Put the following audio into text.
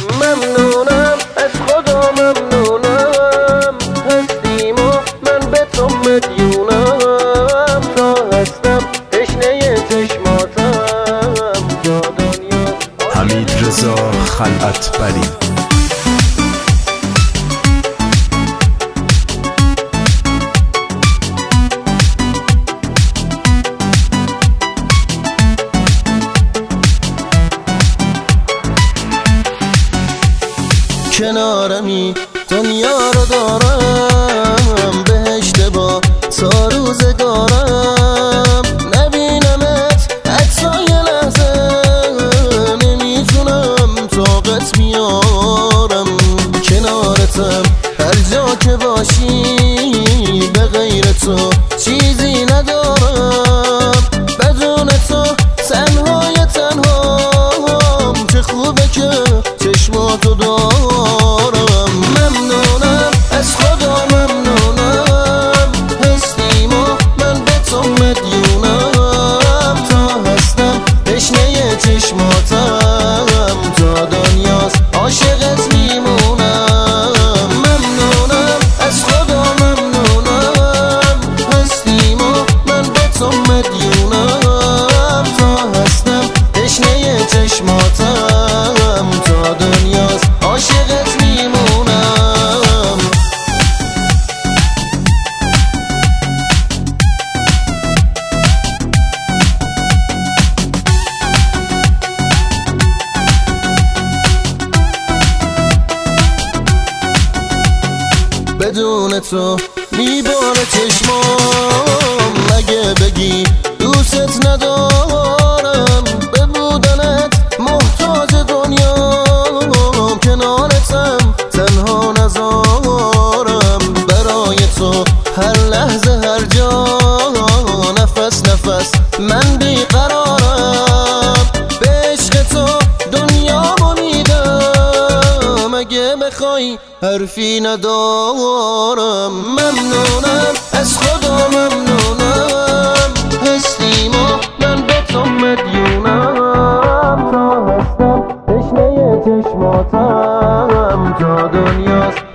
ممنونم از خدا ممنونم، هستیم و من به تو مدیونم. تا هستم تشنه چشماتم تا دنیا. حمیدرضا خلعتبری. کنارمی دنیا رو دارم، بهشت با تا روزگارم. نبینمت حتی یه لحظه نمیتونم طاقت میارم. کنارتم هر جا که باشی، به غیر تو چیزی ندارم. بدون تو تنهای تنهام، چه خوبه که چشماتو دارم. ممنونم از خدا ممنونم، هستیم و من به تو مدیونم. تا هستم تشنه چشماتم تا دنیاست عاشقت میمونم. ممنونم از خدا ممنونم، هستیم و من به تو مدیونم. تا هستم تشنه چشماتم تا دنیاست عاشقت میمونم. بدون تو میباره چشمام، مگه بگی دوست ندارم. به بودنت محتاج دنیام، کنارتم تنها نزارم. برای تو هر لحظه هر جا، نفس نفس من بیقرارم. به عشق تو دنیامو میدم، اگه بخوای حرفی ندارم. ممنونم از خدا ممنونم، هستیم و من به تو مدیونم. تا هستم تشنه چشماتم تا دنیاست